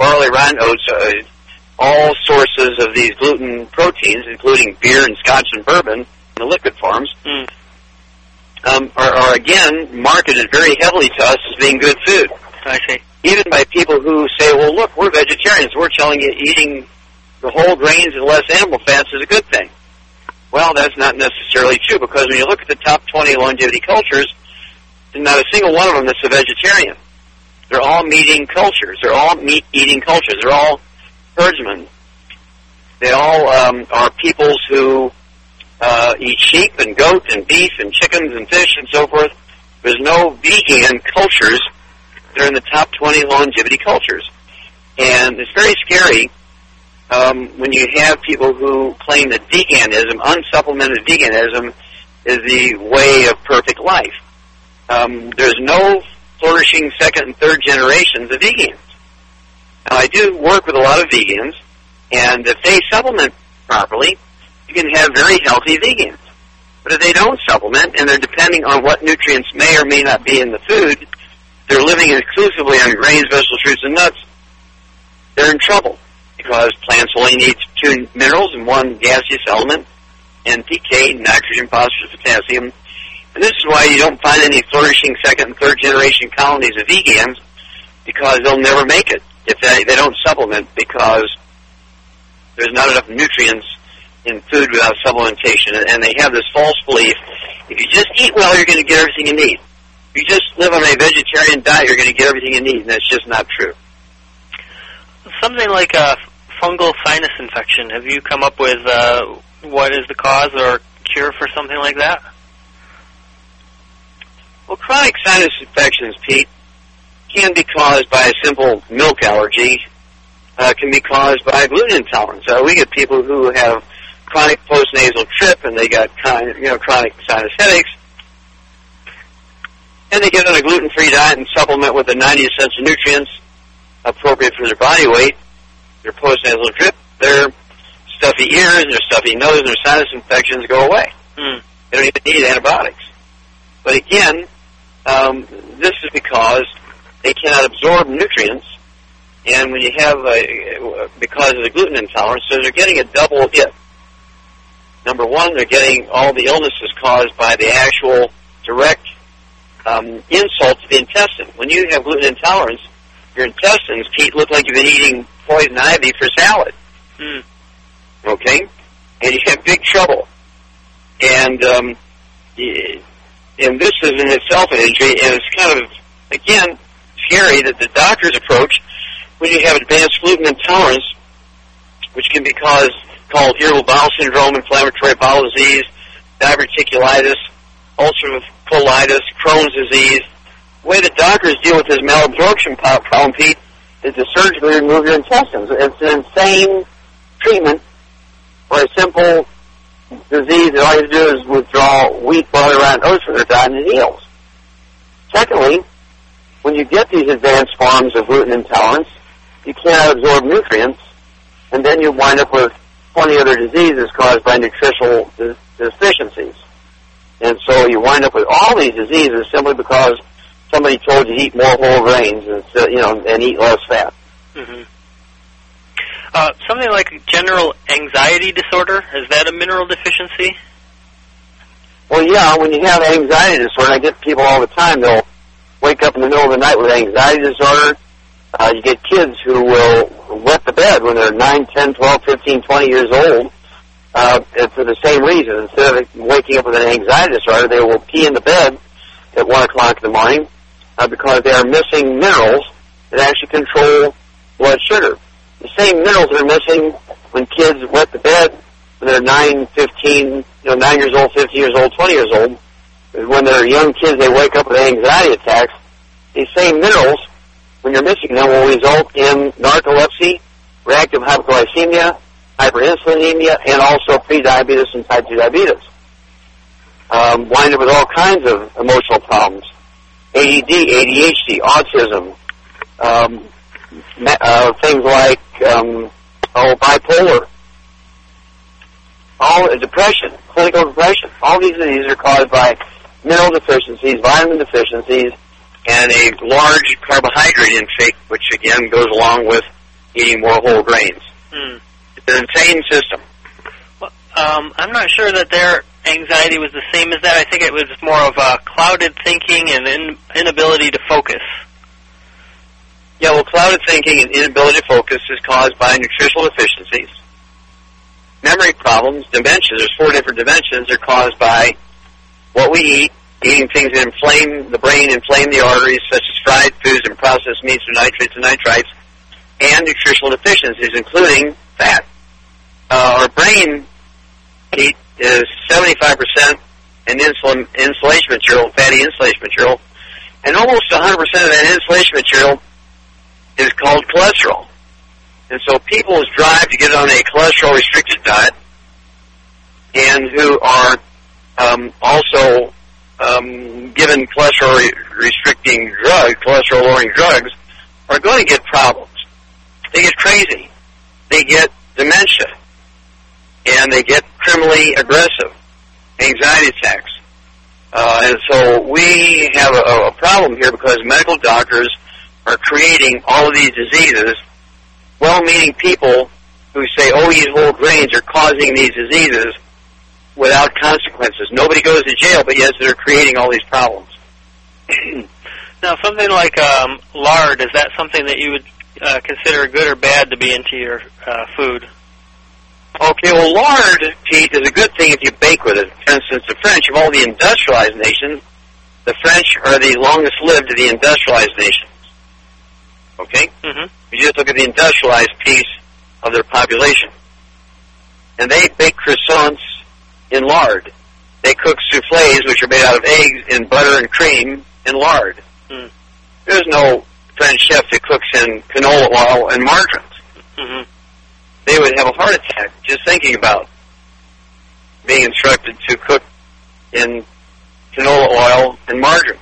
barley, rye, and oats, uh, all sources of these gluten proteins, including beer and scotch and bourbon in the liquid forms, mm. um, are, are, again, marketed very heavily to us as being good food. I see. Even by people who say, well, look, we're vegetarians. We're telling you eating the whole grains and less animal fats is a good thing. Well, that's not necessarily true, because when you look at the top twenty longevity cultures, not a single one of them is a vegetarian. They're all meat-eating cultures. They're all meat-eating cultures. They're all herdsmen. They all um, are peoples who uh, eat sheep and goat and beef and chickens and fish and so forth. There's no vegan cultures that are in the top twenty longevity cultures. And it's very scary um, when you have people who claim that veganism, unsupplemented veganism, is the way of perfect life. Um, there's no flourishing second and third generations of vegans. Now, I do work with a lot of vegans, and if they supplement properly, you can have very healthy vegans. But if they don't supplement, and they're depending on what nutrients may or may not be in the food, they're living exclusively on grains, vegetables, fruits, and nuts, they're in trouble, because plants only need two minerals and one gaseous element, N P K, nitrogen, phosphorus, potassium. And this is why you don't find any flourishing second and third generation colonies of vegans, because they'll never make it if they, they don't supplement, because there's not enough nutrients in food without supplementation. And they have this false belief, if you just eat well, you're going to get everything you need. If you just live on a vegetarian diet, you're going to get everything you need, and that's just not true. Something like a fungal sinus infection, have you come up with uh, what is the cause or cure for something like that? Well, chronic sinus infections, Pete, can be caused by a simple milk allergy, uh, can be caused by gluten intolerance. Uh, we get people who have chronic postnasal trip, and they got kind of, you know, chronic sinus headaches, and they get on a gluten-free diet and supplement with the ninety essential nutrients appropriate for their body weight, their postnasal drip, their stuffy ears, their stuffy nose, and their sinus infections go away. Mm. They don't even need antibiotics. But again, um, this is because they cannot absorb nutrients, and when you have a, because of the gluten intolerance, so they're getting a double hit. Number one, they're getting all the illnesses caused by the actual direct um, insult to the intestine. When you have gluten intolerance, your intestines, Pete, look like you've been eating poison ivy for salad. Mm. Okay? And you have big trouble. And, um, and this is in itself an injury, and it's kind of, again, scary that the doctor's approach, when you have advanced gluten intolerance, which can be caused, called irritable bowel syndrome, inflammatory bowel disease, diverticulitis, ulcerative colitis, Crohn's disease. The way the doctors deal with this malabsorption problem, Pete, is to surgically remove your intestines. It's an insane treatment for a simple disease that all you have to do is withdraw wheat, barley, rye, and oats from their diet, and it heals. Secondly, when you get these advanced forms of gluten intolerance, you cannot absorb nutrients, and then you wind up with twenty other diseases caused by nutritional de- deficiencies. And so you wind up with all these diseases simply because somebody told you to eat more whole grains and, you know, and eat less fat. Mm-hmm. Uh, something like general anxiety disorder, is that a mineral deficiency? Well, yeah, when you have anxiety disorder, I get people all the time, they'll wake up in the middle of the night with anxiety disorder. Uh, you get kids who will wet the bed when they're nine, ten, twelve, fifteen, twenty years old, uh, and for the same reason. Instead of waking up with an anxiety disorder, they will pee in the bed at one o'clock in the morning uh, because they are missing minerals that actually control blood sugar. The same minerals that are missing when kids wet the bed when they're nine, fifteen, you know, nine years old, fifteen years old, twenty years old. When they're young kids, they wake up with anxiety attacks. These same minerals, when you're missing them, will result in narcolepsy, reactive hypoglycemia, hyperinsulinemia, and also prediabetes and type two diabetes. Um, wind up with all kinds of emotional problems. A D D, A D H D, autism, um, uh, things like um, oh, bipolar, all uh, depression, clinical depression. All these diseases are caused by mineral deficiencies, vitamin deficiencies, and a large carbohydrate intake, which again goes along with eating more whole grains. Hmm. It's an insane system. Well, um, I'm not sure that their anxiety was the same as that. I think it was more of a clouded thinking and in, inability to focus. Yeah, well, clouded thinking and inability to focus is caused by nutritional deficiencies. Memory problems, dementia, there's four different dimensions, are caused by what we eat, eating things that inflame the brain, inflame the arteries, such as fried foods and processed meats or nitrates and nitrites, and nutritional deficiencies, including fat. Uh, our brain heat is seventy-five percent in insulin, insulation material, fatty insulation material, and almost one hundred percent of that insulation material is called cholesterol. And so people's drive to get on a cholesterol-restricted diet and who are um, also um, given cholesterol-restricting drugs, cholesterol-lowering drugs, are going to get problems. They get crazy. They get dementia. And they get criminally aggressive, anxiety attacks. Uh, and so we have a, a problem here because medical doctors are creating all of these diseases. Well-meaning people who say, oh, these whole grains are causing these diseases without consequences. Nobody goes to jail, but yes, they're creating all these problems. Now, something like um, lard, is that something that you would uh, consider good or bad to be into your uh, food? Okay, well, lard, Pete, is a good thing if you bake with it. For instance, the French, of all the industrialized nations, the French are the longest lived of the industrialized nations. Okay? Mm-hmm. You just look at the industrialized piece of their population. And they bake croissants in lard. They cook soufflés, which are made out of eggs, in butter and cream, in lard. Mm. There's no French chef that cooks in canola oil and margarine. Mm-hmm. They would have a heart attack just thinking about being instructed to cook in canola oil and margarine.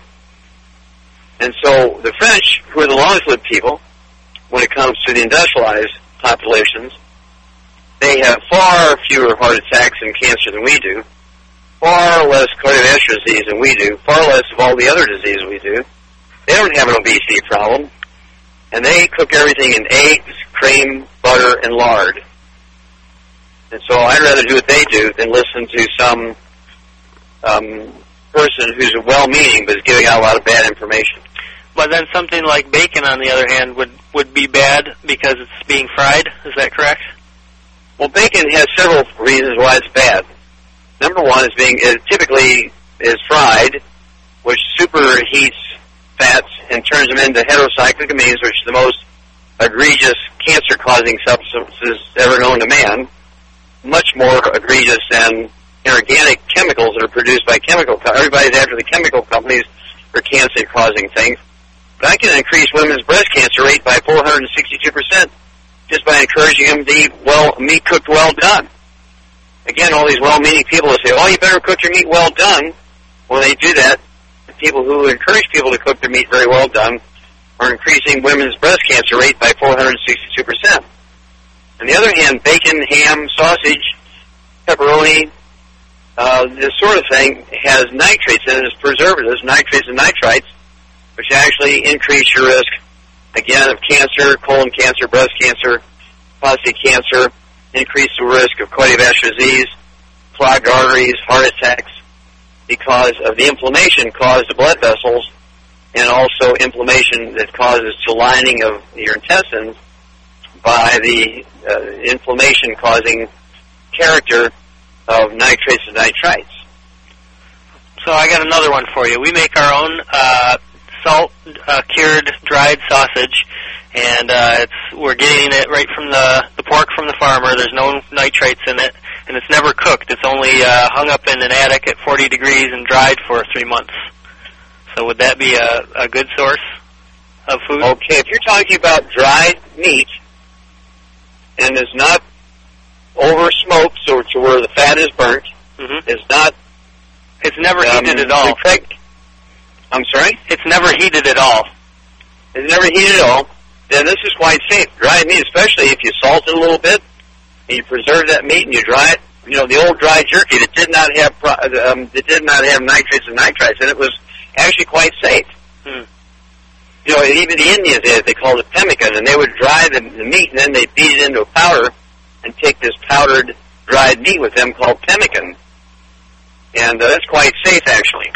And so the French, who are the longest-lived people, when it comes to the industrialized populations, they have far fewer heart attacks and cancer than we do, far less cardiovascular disease than we do, far less of all the other diseases we do. They don't have an obesity problem, and they cook everything in eggs, cream, butter, and lard. And so I'd rather do what they do than listen to some um, person who's well-meaning but is giving out a lot of bad information. But then something like bacon, on the other hand, would, would be bad because it's being fried. Is that correct? Well, bacon has several reasons why it's bad. Number one is being it typically is fried, which superheats fats and turns them into heterocyclic amines, which are the most egregious cancer-causing substances ever known to man, much more egregious than inorganic chemicals that are produced by chemical companies. Everybody's after the chemical companies for cancer-causing things. But I can increase women's breast cancer rate by four hundred sixty-two percent just by encouraging them to eat well, meat cooked well done. Again, all these well-meaning people will say, oh, you better cook your meat well done. When they do that, the people who encourage people to cook their meat very well done are increasing women's breast cancer rate by four hundred sixty-two percent. On the other hand, bacon, ham, sausage, pepperoni, uh, this sort of thing has nitrates in it as preservatives, nitrates and nitrites, which actually increase your risk, again, of cancer, colon cancer, breast cancer, prostate cancer, increase the risk of cardiovascular disease, clogged arteries, heart attacks, because of the inflammation caused to blood vessels, and also inflammation that causes to lining of your intestines by the uh, inflammation causing character of nitrates and nitrites. So I got another one for you. We make our own uh, salt uh, cured dried sausage, and uh, it's we're getting it right from the, the pork from the farmer. There's no nitrates in it, and it's never cooked. It's only uh, hung up in an attic at forty degrees and dried for three months. So would that be a, a good source of food? Okay, if you're talking about dried meat and it's not over smoked, so to where the fat is burnt, mm-hmm. it's not. It's never um, heated at all. Protect, I'm sorry? It's never heated at all. It's never heated at all. Then this is quite safe. Dried meat, especially if you salt it a little bit, and you preserve that meat and you dry it. You know, the old dry jerky that did not have um, that did not have nitrates and nitrites, and it was actually quite safe. Hmm. you know, even the Indians had it. They called it pemmican, and they would dry the, the meat, and then they'd beat it into a powder and take this powdered, dried meat with them called pemmican. And uh, that's quite safe, actually.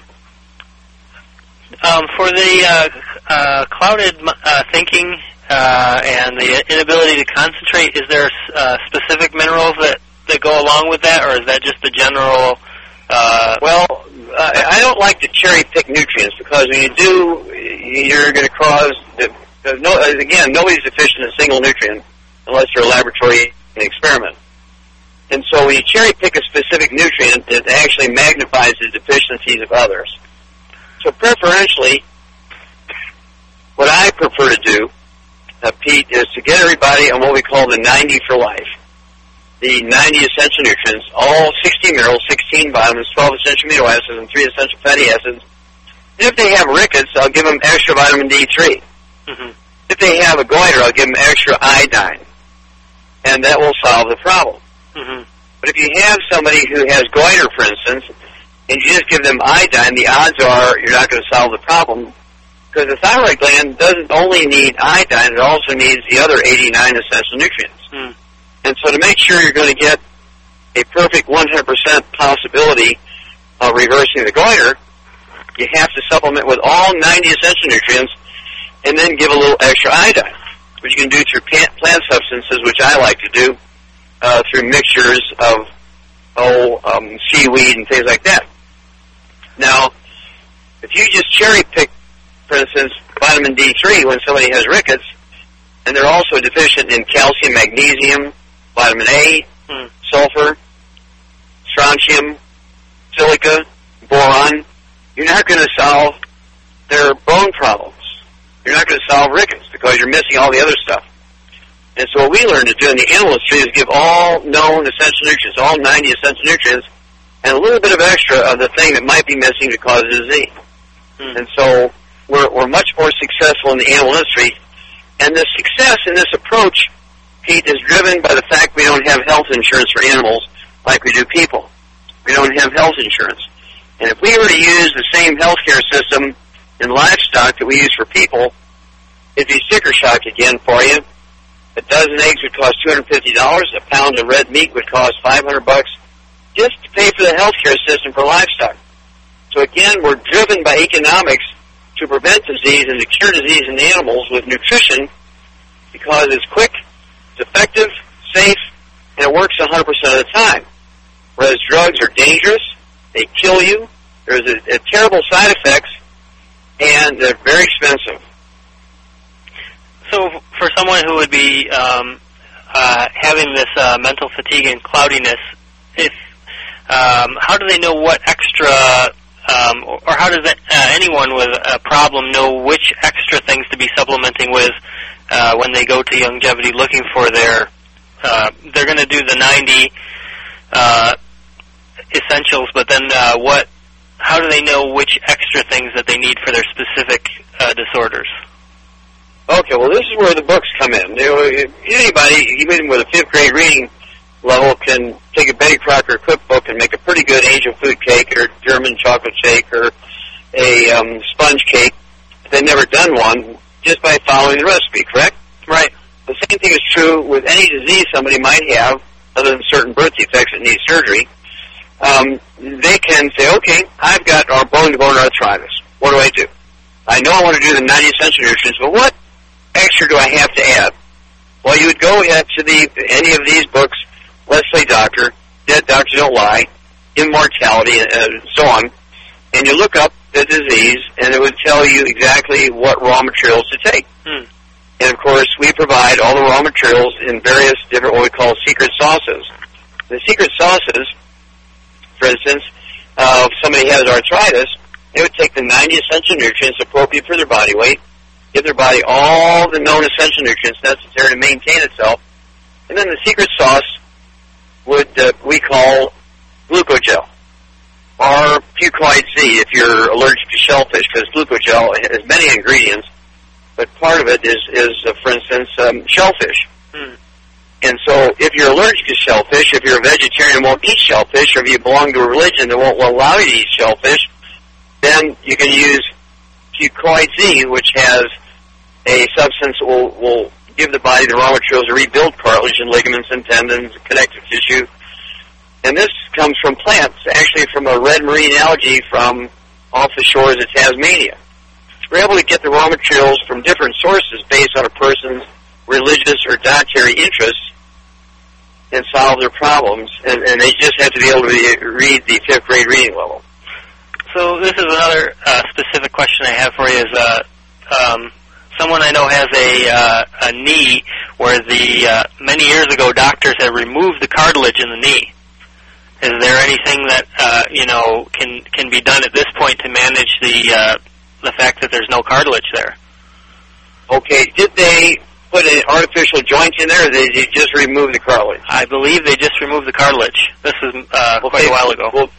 Um, for the uh, uh, clouded uh, thinking uh, and the inability to concentrate, is there uh, specific minerals that, that go along with that, or is that just the general... Uh, well, uh, I don't like to cherry-pick nutrients, because when you do, you're going to cause... The, the, no, again, nobody's deficient in a single nutrient unless you're a laboratory experiment. And so when you cherry-pick a specific nutrient, it actually magnifies the deficiencies of others. So preferentially, what I prefer to do, uh, Pete, is to get everybody on what we call the ninety for life. The ninety essential nutrients, all sixty minerals, sixteen vitamins, twelve essential amino acids, and three essential fatty acids. And if they have rickets, I'll give them extra vitamin D three. Mm-hmm. If they have a goiter, I'll give them extra iodine. And that will solve the problem. Mm-hmm. But if you have somebody who has goiter, for instance, and you just give them iodine, the odds are you're not going to solve the problem, because the thyroid gland doesn't only need iodine, it also needs the other eighty-nine essential nutrients. Mm. And so to make sure you're going to get a perfect one hundred percent possibility of reversing the goiter, you have to supplement with all ninety essential nutrients and then give a little extra iodine, which you can do through plant substances, which I like to do, uh, through mixtures of oh, um, seaweed and things like that. Now, if you just cherry-pick, for instance, vitamin D three when somebody has rickets, and they're also deficient in calcium, magnesium, vitamin A, mm. sulfur, strontium, silica, boron, you're not going to solve their bone problems. You're not going to solve rickets because you're missing all the other stuff. And so what we learned to do in the animal industry is give all known essential nutrients, all ninety essential nutrients, and a little bit of extra of the thing that might be missing to cause disease. Mm. And so we're, we're much more successful in the animal industry. And the success in this approach, Pete, is driven by the fact we don't have health insurance for animals like we do people. We don't have health insurance. And if we were to use the same healthcare system in livestock that we use for people, it'd be sticker shock again for you. A dozen eggs would cost two hundred fifty dollars. A pound of red meat would cost five hundred bucks just to pay for the healthcare system for livestock. So again, we're driven by economics to prevent disease and to cure disease in animals with nutrition because it's quick, it's effective, safe, and it works one hundred percent of the time. Whereas drugs are dangerous, they kill you, there's a, a terrible side effects, and they're very expensive. So for someone who would be um, uh, having this uh, mental fatigue and cloudiness, if um, how do they know what extra, um, or, or how does that, uh, anyone with a problem know which extra things to be supplementing with uh, when they go to Youngevity looking for their, uh, they're going to do the ninety uh, essentials, but then uh, what? How do they know which extra things that they need for their specific uh, disorders? Okay, well, this is where the books come in. You know, anybody, even with a fifth grade reading level, can take a Betty Crocker cookbook and make a pretty good angel food cake or German chocolate shake or a um, sponge cake. If they've never done one, just by following the recipe, correct? Right. The same thing is true with any disease somebody might have, other than certain birth defects that need surgery. Um, they can say, okay, I've got our bone-to-bone arthritis. What do I do? I know I want to do the ninety essential nutrients, but what extra do I have to add? Well, you would go ahead to the any of these books, Leslie Doctor, Dead Doctors Don't Lie, Immortality, and so on, and you look up the disease, and it would tell you exactly what raw materials to take. Hmm. And, of course, we provide all the raw materials in various different what we call secret sauces. The secret sauces, for instance, uh, if somebody has arthritis, they would take the ninety essential nutrients appropriate for their body weight, give their body all the known essential nutrients necessary to maintain itself, and then the secret sauce would uh, we call glucogel, or Fucoid Z if you're allergic to shellfish, because glucogel has many ingredients, but part of it is, is uh, for instance, um, shellfish. Hmm. And so if you're allergic to shellfish, if you're a vegetarian and won't eat shellfish, or if you belong to a religion that won't allow you to eat shellfish, then you can use Fucoid Z, which has a substance that will, will give the body the raw materials to rebuild cartilage and ligaments and tendons, connective tissue. And this comes from plants, actually from a red marine algae from off the shores of Tasmania. We're able to get the raw materials from different sources based on a person's religious or dietary interests and solve their problems. And, and they just have to be able to be, read the fifth grade reading level. So this is another uh, specific question I have for you. Is uh, um, someone I know has a uh, a knee where the uh, many years ago doctors had removed the cartilage in the knee. Is there anything that uh, you know can can be done at this point to manage the uh, the fact that there's no cartilage there? Okay, did they put an artificial joint in there, or did they just remove the cartilage? I believe they just removed the cartilage. This is uh, okay. quite a while ago. Well,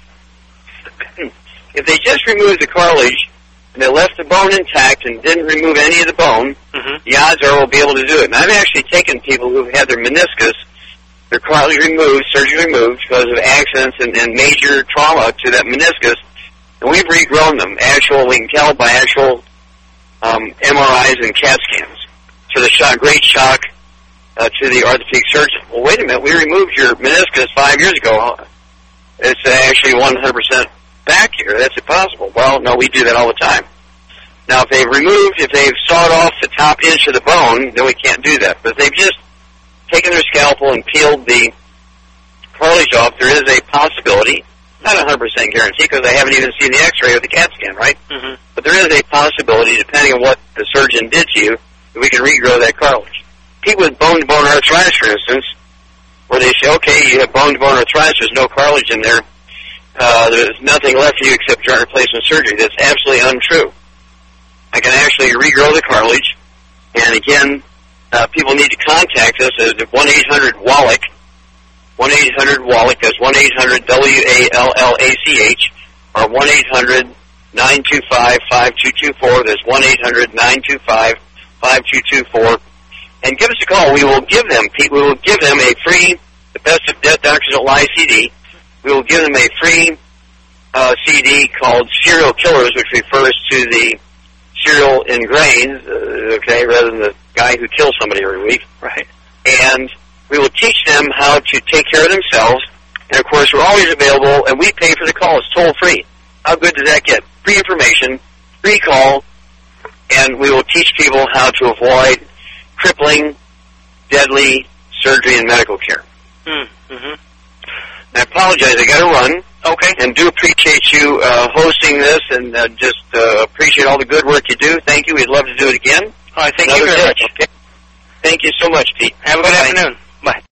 if they just removed the cartilage and they left the bone intact and didn't remove any of the bone, mm-hmm. the odds are we'll be able to do it. And I've actually taken people who've had their meniscus, their cartilage removed, surgery removed because of accidents and, and major trauma to that meniscus, and we've regrown them. Actual, we can tell by actual um, M R Is and CAT scans. To the shock, great shock uh, to the orthopedic surgeon. Well, wait a minute, we removed your meniscus five years ago. It's actually one hundred percent back here. That's impossible. Well, no, we do that all the time. Now, if they've removed, if they've sawed off the top inch of the bone, then we can't do that. But if they've just taken their scalpel and peeled the cartilage off, there is a possibility, not a one hundred percent guarantee because I haven't even seen the x-ray or the CAT scan, right? Mm-hmm. But there is a possibility, depending on what the surgeon did to you, that we can regrow that cartilage. People with bone-to-bone arthritis, for instance, where they say, okay, you have bone-to-bone arthritis, there's no cartilage in there, uh, there's nothing left for you except joint replacement surgery. That's absolutely untrue. I can actually regrow the cartilage, and again, uh, people need to contact us at one eight hundred WALLACH, one eight hundred WALLACH, that's one eight hundred W A L L A C H, or one eight hundred nine two five five two two four, that's one eight hundred nine two five five two two four, and give us a call. We will give them, we will give them a free, the Best of Death Doctors Don't Lie C D. We will give them a free uh, C D called Serial Killers, which refers to the cereal in grains, uh, okay, rather than the guy who kills somebody every week. Right. And we will teach them how to take care of themselves. And, of course, we're always available, and we pay for the call. It's toll-free. How good does that get? Free information, free call, and we will teach people how to avoid crippling, deadly surgery and medical care. Mm-hmm. I apologize. I got to run. Okay. And do appreciate you uh, hosting this, and uh, just uh, appreciate all the good work you do. Thank you. We'd love to do it again. All right. Thank Another you very day. much. Okay. Thank you so much, Pete. Have a good Bye. afternoon. Bye.